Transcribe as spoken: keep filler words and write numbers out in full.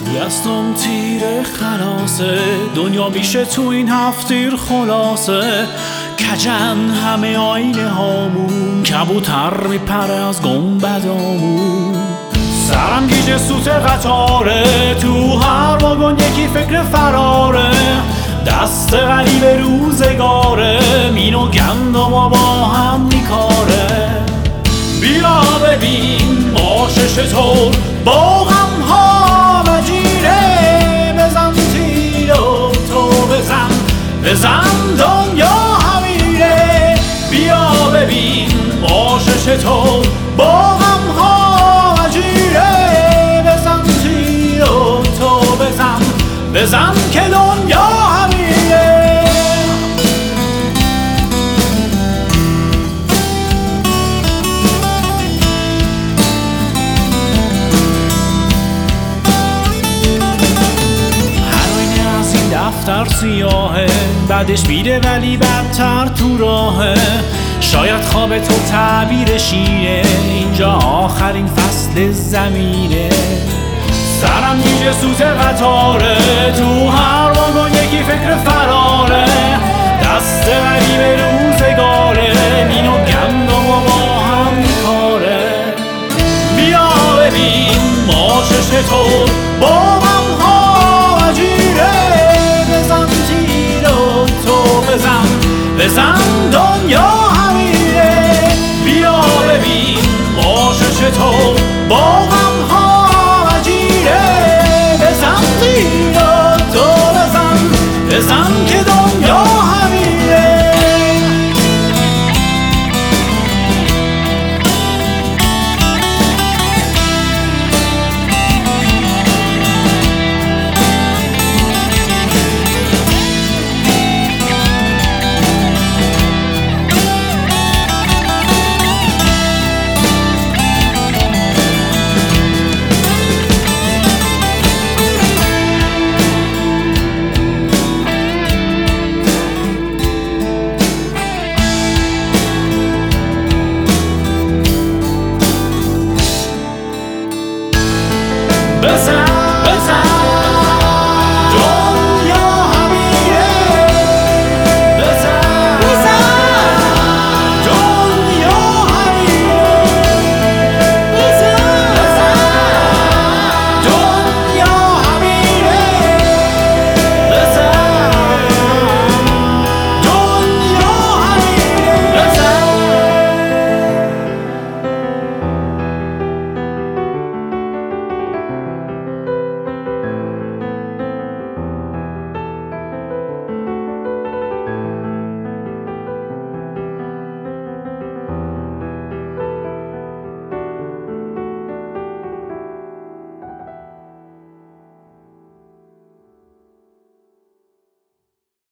دستم تیر خلاصه، دنیا میشه تو این هفتیر خلاصه. کجن همه آینه هامون، کبوتر میپره از گنبدامون. سرم گیج سوت قطاره، تو هر واگن یکی فکر فراره. دست غریب روزگاره، مین و گندم با هم میکاره. بیا ببین ماشه چطور با غم ها وجیره. بزن تیر و تو بزن، بزن دنیا همیره. بیا ببین ماشه چطور با غم ها وجیره. بزن تیر و تو بزن، بزن که دنیا همیره. دفتر سیاهه، بعدش میره ولی بدتر تو راهه. شاید خواب تو تعبیر شیره، اینجا آخرین فصل زمینه. سرم گیج سوت قطاره، تو هر واگن یکی فکر فراره. دست غریب روزگاره، مین و گندم با هم میکاره. بیا ببین ماشه چطور با غم ها وجیره. بزن دنیا همیره. بیا ببین ماشه چطور با غم ها وجیره. بزن تیر و تو بزن، بزن